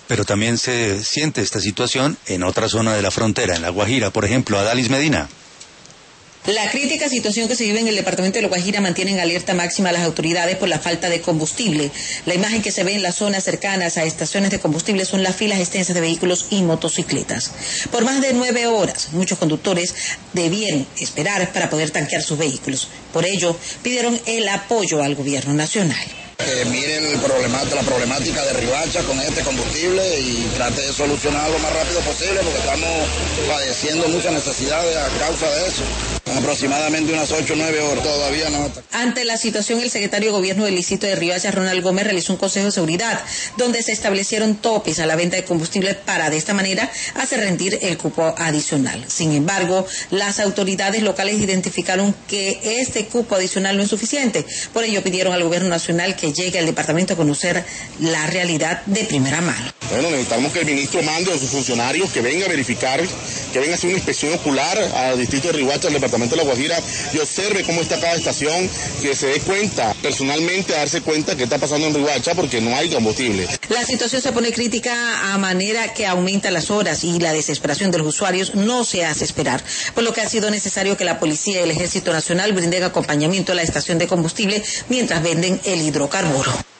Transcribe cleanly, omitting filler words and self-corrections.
Pero también se siente esta situación en otra zona de la frontera, en La Guajira, por ejemplo, Adalis Medina. La crítica situación que se vive en el departamento de La Guajira mantiene en alerta máxima a las autoridades por la falta de combustible. La imagen que se ve en las zonas cercanas a estaciones de combustible son las filas extensas de vehículos y motocicletas. Por más de 9 horas, muchos conductores debieron esperar para poder tanquear sus vehículos. Por ello, pidieron el apoyo al gobierno nacional. Miren la problemática de Riohacha con este combustible y trate de solucionarlo lo más rápido posible porque estamos padeciendo muchas necesidades a causa de eso. Aproximadamente unas 8 o 9 horas, todavía no. Ante la situación, el secretario de Gobierno del distrito de Riohacha, Ronald Gómez, realizó un consejo de seguridad donde se establecieron topes a la venta de combustible para de esta manera hacer rendir el cupo adicional. Sin embargo, las autoridades locales identificaron que este cupo adicional no es suficiente. Por ello pidieron al Gobierno nacional que llegue al departamento a conocer la realidad de primera mano. Bueno, necesitamos que el ministro mande a sus funcionarios que venga a verificar, que venga a hacer una inspección ocular al distrito de Riohacha, al departamento de La Guajira, y observe cómo está cada estación, que se dé cuenta, personalmente a darse cuenta qué está pasando en Riohacha porque no hay combustible. La situación se pone crítica a manera que aumenta las horas y la desesperación de los usuarios no se hace esperar, por lo que ha sido necesario que la policía y el Ejército Nacional brinden acompañamiento a la estación de combustible mientras venden el hidrocarburo.